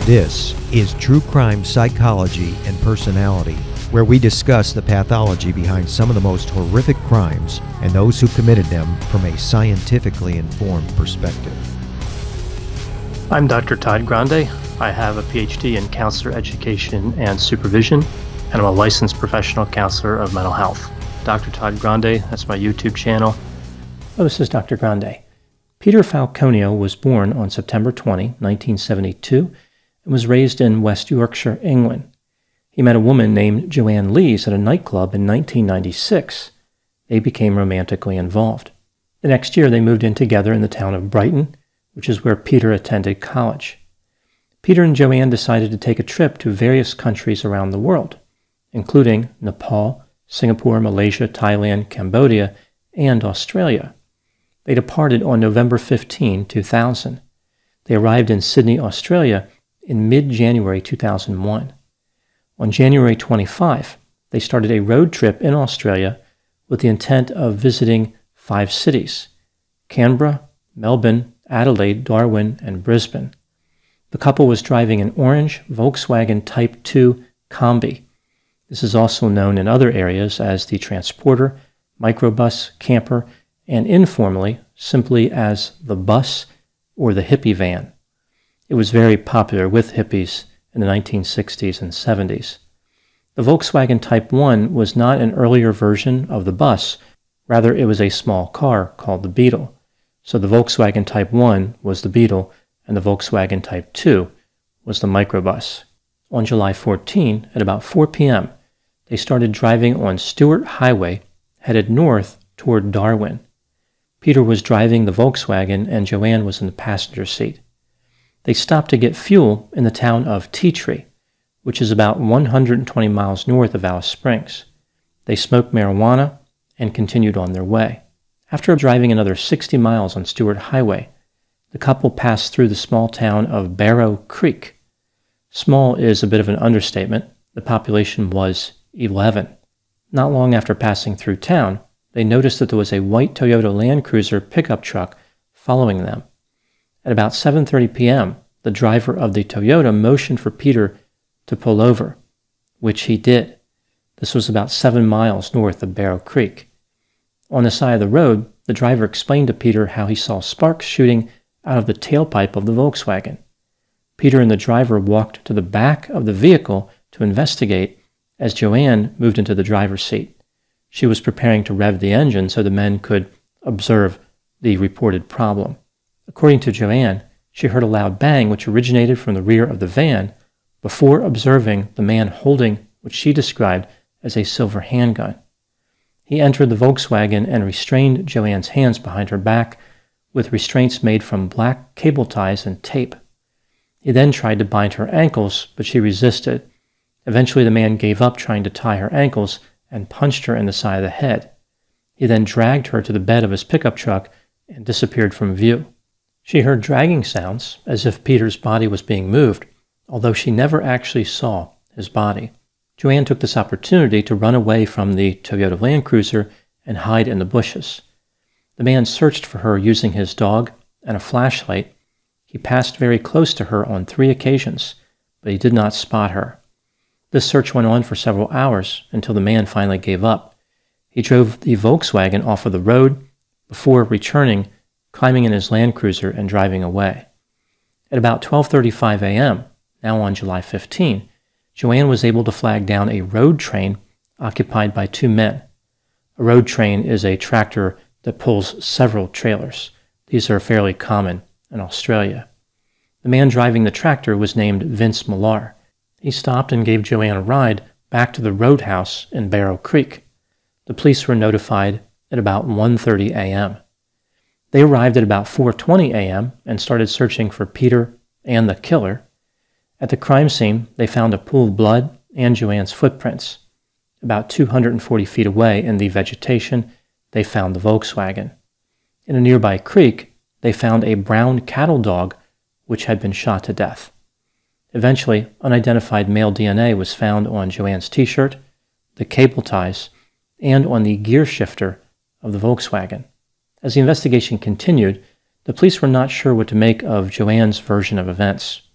This is True Crime Psychology and Personality, where we discuss the pathology behind some of the most horrific crimes and those who committed them from a scientifically informed perspective. I'm Dr. Todd Grande. I have a PhD in counselor education and supervision, and I'm a licensed professional counselor of mental health. Dr. Todd Grande, that's my YouTube channel. This is Dr. Grande. Peter Falconio was born on September 20, 1972, and was raised in West Yorkshire, England. He met a woman named Joanne Lees at a nightclub in 1996. They became romantically involved. The next year, they moved in together in the town of Brighton, which is where Peter attended college. Peter and Joanne decided to take a trip to various countries around the world, including Nepal, Singapore, Malaysia, Thailand, Cambodia, and Australia. They departed on November 15, 2000. They arrived in Sydney, Australia in mid-January 2001. On January 25, they started a road trip in Australia with the intent of visiting 5 cities: Canberra, Melbourne, Adelaide, Darwin, and Brisbane. The couple was driving an orange Volkswagen Type 2 Combi. This is also known in other areas as the Transporter, Microbus, Camper, and informally simply as the bus or the hippie van. It was very popular with hippies in the 1960s and 70s. The Volkswagen Type 1 was not an earlier version of the bus, rather it was a small car called the Beetle. So the Volkswagen Type 1 was the Beetle, and the Volkswagen Type 2 was the microbus. On July 14, at about 4 p.m., they started driving on Stewart Highway, headed north toward Darwin. Peter was driving the Volkswagen, and Joanne was in the passenger seat. They stopped to get fuel in the town of Tea Tree, which is about 120 miles north of Alice Springs. They smoked marijuana and continued on their way. After driving another 60 miles on Stewart Highway, the couple passed through the small town of Barrow Creek. Small is a bit of an understatement. The population was 11. Not long after passing through town, they noticed that there was a white Toyota Land Cruiser pickup truck following them. At about 7:30 p.m., the driver of the Toyota motioned for Peter to pull over, which he did. This was about 7 miles north of Barrow Creek. On the side of the road, the driver explained to Peter how he saw sparks shooting out of the tailpipe of the Volkswagen. Peter and the driver walked to the back of the vehicle to investigate as Joanne moved into the driver's seat. She was preparing to rev the engine so the men could observe the reported problem. According to Joanne, she heard a loud bang which originated from the rear of the van before observing the man holding what she described as a silver handgun. He entered the Volkswagen and restrained Joanne's hands behind her back with restraints made from black cable ties and tape. He then tried to bind her ankles, but she resisted. Eventually, the man gave up trying to tie her ankles and punched her in the side of the head. He then dragged her to the bed of his pickup truck and disappeared from view. She heard dragging sounds, as if Peter's body was being moved, although she never actually saw his body. Joanne took this opportunity to run away from the Toyota Land Cruiser and hide in the bushes. The man searched for her using his dog and a flashlight. He passed very close to her on 3 occasions, but he did not spot her. This search went on for several hours until the man finally gave up. He drove the Volkswagen off of the road before returning, climbing in his Land Cruiser and driving away. At about 12:35 a.m., now on July 15, Joanne was able to flag down a road train occupied by 2 men. A road train is a tractor that pulls several trailers. These are fairly common in Australia. The man driving the tractor was named Vince Millar. He stopped and gave Joanne a ride back to the roadhouse in Barrow Creek. The police were notified at about 1:30 a.m. They arrived at about 4:20 a.m. and started searching for Peter and the killer. At the crime scene, they found a pool of blood and Joanne's footprints. About 240 feet away in the vegetation, they found the Volkswagen. In a nearby creek, they found a brown cattle dog which had been shot to death. Eventually, unidentified male DNA was found on Joanne's t-shirt, the cable ties, and on the gear shifter of the Volkswagen. As the investigation continued, the police were not sure what to make of Joanne's version of events.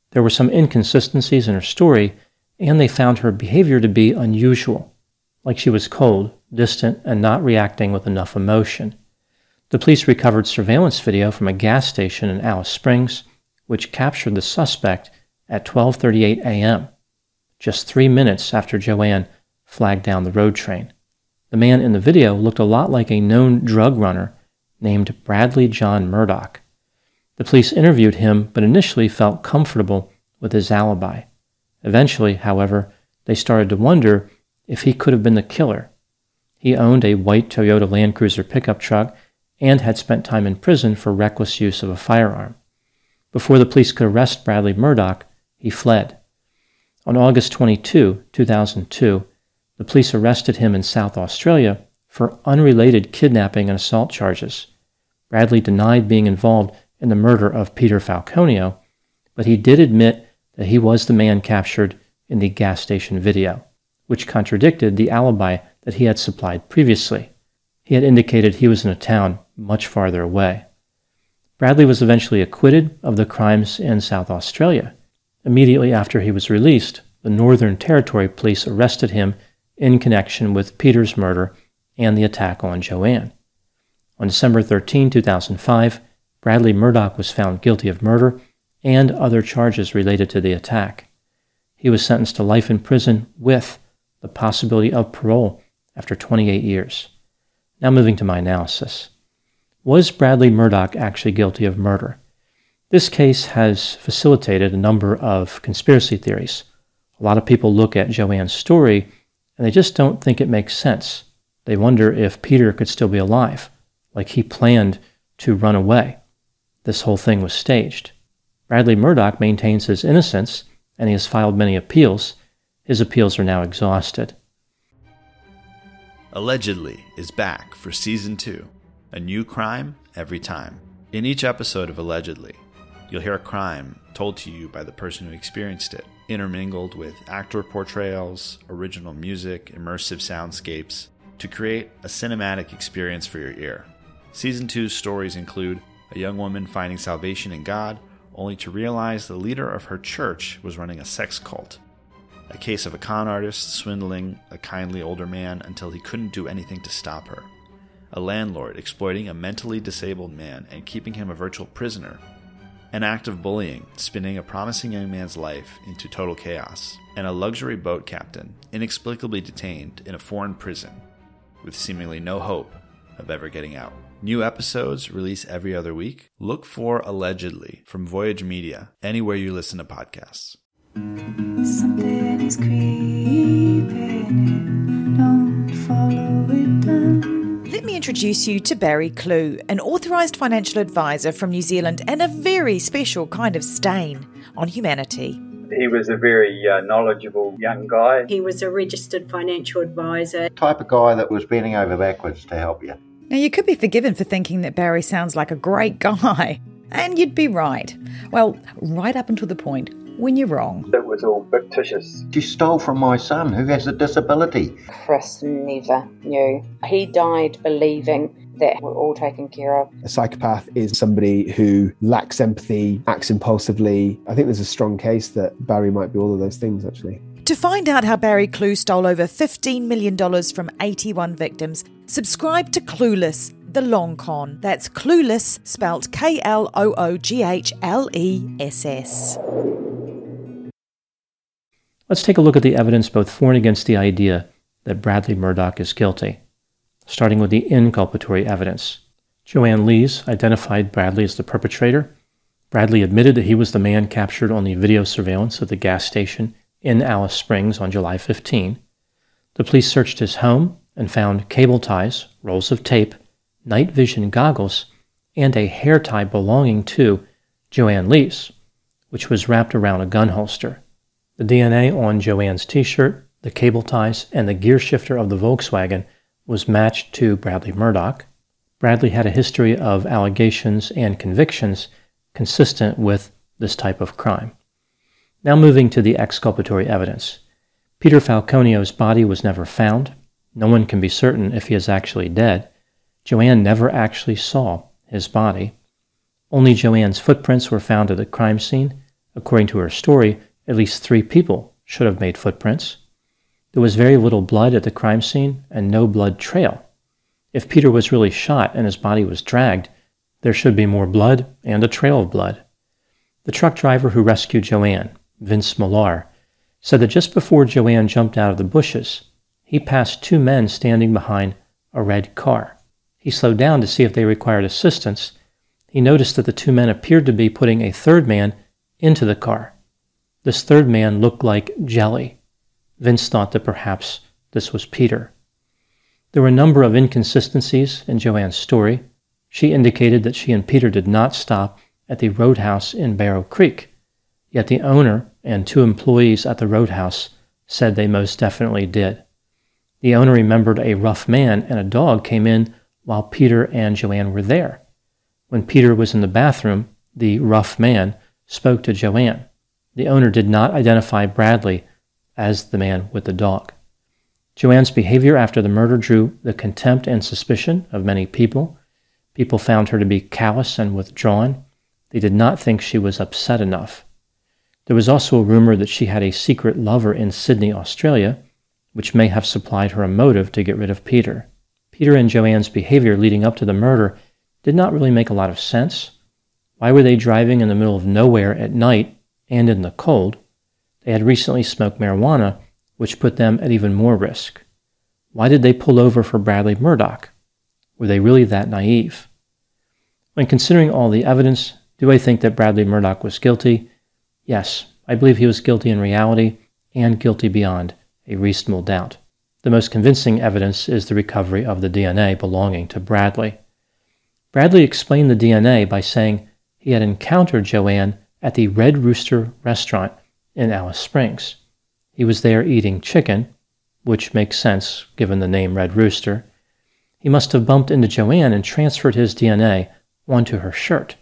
There were some inconsistencies in her story, and they found her behavior to be unusual, like she was cold, distant, and not reacting with enough emotion. The police recovered surveillance video from a gas station in Alice Springs, which captured the suspect at 12:38 a.m., just 3 minutes after Joanne flagged down the road train. The man in the video looked a lot like a known drug runner named Bradley John Murdoch. The police interviewed him, but initially felt comfortable with his alibi. Eventually, however, they started to wonder if he could have been the killer. He owned a white Toyota Land Cruiser pickup truck and had spent time in prison for reckless use of a firearm. Before the police could arrest Bradley Murdoch, he fled. On August 22, 2002, the police arrested him in South Australia for unrelated kidnapping and assault charges. Bradley denied being involved in the murder of Peter Falconio, but he did admit that he was the man captured in the gas station video, which contradicted the alibi that he had supplied previously. He had indicated he was in a town much farther away. Bradley was eventually acquitted of the crimes in South Australia. Immediately after he was released, the Northern Territory Police arrested him in connection with Peter's murder and the attack on Joanne. On December 13, 2005, Bradley Murdoch was found guilty of murder and other charges related to the attack. He was sentenced to life in prison with the possibility of parole after 28 years. Now moving to my analysis. Was Bradley Murdoch actually guilty of murder? This case has facilitated a number of conspiracy theories. A lot of people look at Joanne's story and they just don't think it makes sense. They wonder if Peter could still be alive, like he planned to run away. This whole thing was staged. Bradley Murdoch maintains his innocence and he has filed many appeals. His appeals are now exhausted. Allegedly is back for Season 2. A new crime every time. In each episode of Allegedly, you'll hear a crime told to you by the person who experienced it, intermingled with actor portrayals, original music, immersive soundscapes, to create a cinematic experience for your ear. Season 2's stories include a young woman finding salvation in God, only to realize the leader of her church was running a sex cult. A case of a con artist swindling a kindly older man until he couldn't do anything to stop her. A landlord exploiting a mentally disabled man and keeping him a virtual prisoner. An act of bullying spinning a promising young man's life into total chaos. And a luxury boat captain inexplicably detained in a foreign prison with seemingly no hope of ever getting out. New episodes release every other week. Look for Allegedly from Voyage Media anywhere you listen to podcasts. Something is creeping in, don't follow it down. Let me introduce you to Barry Clew, an authorised financial advisor from New Zealand and a very special kind of stain on humanity. He was a very knowledgeable young guy. He was a registered financial advisor. Type of guy that was bending over backwards to help you. Now, you could be forgiven for thinking that Barry sounds like a great guy, and you'd be right. Well, right up until the point when you're wrong. It was all fictitious. She stole from my son who has a disability. Chris never knew. He died believing that we're all taken care of. A psychopath is somebody who lacks empathy, acts impulsively. I think there's a strong case that Barry might be all of those things, actually. To find out how Barry Clew stole over $15 million from 81 victims, subscribe to Clueless, The Long Con. That's Clueless, spelt Klooghless. Let's take a look at the evidence both for and against the idea that Bradley Murdoch is guilty. Starting with the inculpatory evidence. Joanne Lees identified Bradley as the perpetrator. Bradley admitted that he was the man captured on the video surveillance of the gas station in Alice Springs on July 15. The police searched his home and found cable ties, rolls of tape, night vision goggles, and a hair tie belonging to Joanne Lees, which was wrapped around a gun holster. The DNA on Joanne's t-shirt, the cable ties, and the gear shifter of the Volkswagen was matched to Bradley Murdoch. Bradley had a history of allegations and convictions consistent with this type of crime. Now moving to the exculpatory evidence. Peter Falconio's body was never found. No one can be certain if he is actually dead. Joanne never actually saw his body. Only Joanne's footprints were found at the crime scene. According to her story, at least 3 people should have made footprints. There was very little blood at the crime scene and no blood trail. If Peter was really shot and his body was dragged, there should be more blood and a trail of blood. The truck driver who rescued Joanne, Vince Millar, said that just before Joanne jumped out of the bushes, he passed 2 men standing behind a red car. He slowed down to see if they required assistance. He noticed that the 2 men appeared to be putting a 3rd man into the car. This 3rd man looked like jelly. Vince thought that perhaps this was Peter. There were a number of inconsistencies in Joanne's story. She indicated that she and Peter did not stop at the roadhouse in Barrow Creek, yet the owner and 2 employees at the roadhouse said they most definitely did. The owner remembered a rough man and a dog came in while Peter and Joanne were there. When Peter was in the bathroom, the rough man spoke to Joanne. The owner did not identify Bradley as the man with the dog. Joanne's behavior after the murder drew the contempt and suspicion of many people. People found her to be callous and withdrawn. They did not think she was upset enough. There was also a rumor that she had a secret lover in Sydney, Australia, which may have supplied her a motive to get rid of Peter. Peter and Joanne's behavior leading up to the murder did not really make a lot of sense. Why were they driving in the middle of nowhere at night and in the cold? They had recently smoked marijuana, which put them at even more risk. Why did they pull over for Bradley Murdoch? Were they really that naive? When considering all the evidence, do I think that Bradley Murdoch was guilty? Yes, I believe he was guilty in reality and guilty beyond a reasonable doubt. The most convincing evidence is the recovery of the DNA belonging to Bradley. Bradley explained the DNA by saying he had encountered Joanne at the Red Rooster restaurant in Alice Springs. He was there eating chicken, which makes sense given the name Red Rooster. He must have bumped into Joanne and transferred his DNA onto her shirt.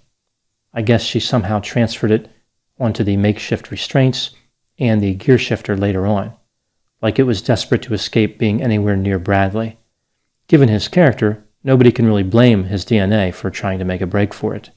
I guess she somehow transferred it onto the makeshift restraints and the gear shifter later on, like it was desperate to escape being anywhere near Bradley. Given his character, nobody can really blame his DNA for trying to make a break for it.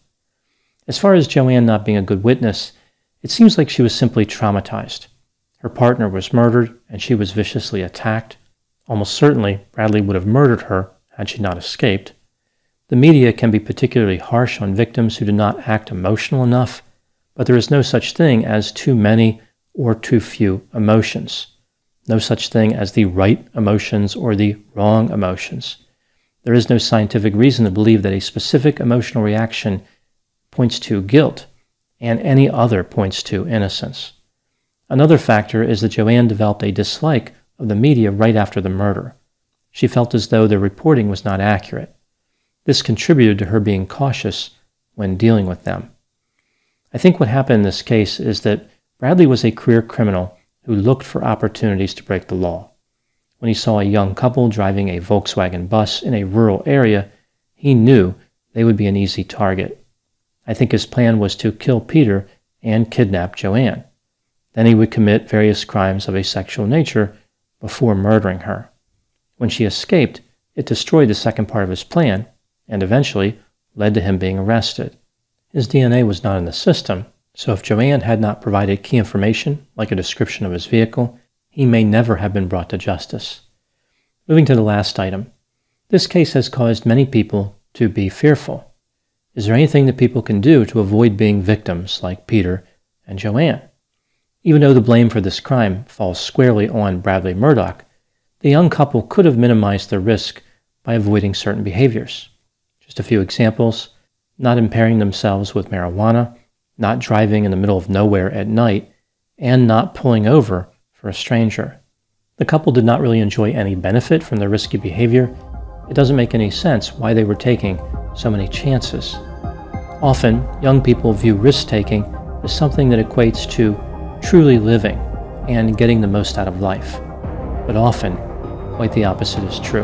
As far as Joanne not being a good witness, it seems like she was simply traumatized. Her partner was murdered and she was viciously attacked. Almost certainly, Bradley would have murdered her had she not escaped. The media can be particularly harsh on victims who do not act emotional enough, but there is no such thing as too many or too few emotions. No such thing as the right emotions or the wrong emotions. There is no scientific reason to believe that a specific emotional reaction points to guilt and any other points to innocence. Another factor is that Joanne developed a dislike of the media right after the murder. She felt as though their reporting was not accurate. This contributed to her being cautious when dealing with them. I think what happened in this case is that Bradley was a career criminal who looked for opportunities to break the law. When he saw a young couple driving a Volkswagen bus in a rural area, he knew they would be an easy target. I think his plan was to kill Peter and kidnap Joanne. Then he would commit various crimes of a sexual nature before murdering her. When she escaped, it destroyed the second part of his plan and eventually led to him being arrested. His DNA was not in the system, so if Joanne had not provided key information, like a description of his vehicle, he may never have been brought to justice. Moving to the last item. This case has caused many people to be fearful. Is there anything that people can do to avoid being victims like Peter and Joanne? Even though the blame for this crime falls squarely on Bradley Murdoch, the young couple could have minimized their risk by avoiding certain behaviors. Just a few examples: not impairing themselves with marijuana, not driving in the middle of nowhere at night, and not pulling over for a stranger. The couple did not really enjoy any benefit from their risky behavior. It doesn't make any sense why they were taking so many chances. Often, young people view risk-taking as something that equates to truly living and getting the most out of life. But often, quite the opposite is true.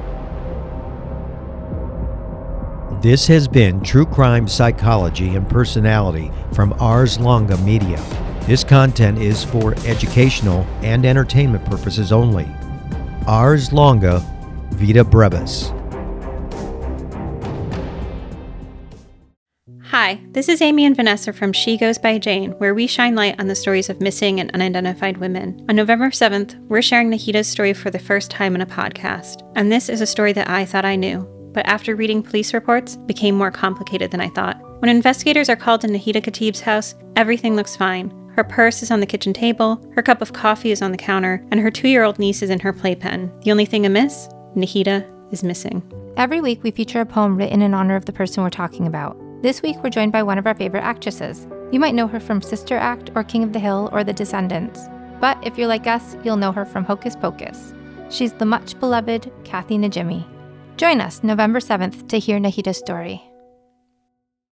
This has been True Crime Psychology and Personality from Ars Longa Media. This content is for educational and entertainment purposes only. Ars Longa, Vita Brevis. Hi, this is Amy and Vanessa from She Goes by Jane, where we shine light on the stories of missing and unidentified women. On November 7th, we're sharing Nahita's story for the first time in a podcast. And this is a story that I thought I knew, but after reading police reports, became more complicated than I thought. When investigators are called to Nahita Khatib's house, everything looks fine. Her purse is on the kitchen table, her cup of coffee is on the counter, and her 2-year-old niece is in her playpen. The only thing amiss? Nahita is missing. Every week we feature a poem written in honor of the person we're talking about. This week we're joined by one of our favorite actresses. You might know her from Sister Act or King of the Hill or The Descendants. But if you're like us, you'll know her from Hocus Pocus. She's the much beloved Kathy Najimy. Join us November 7th to hear Nahita's story.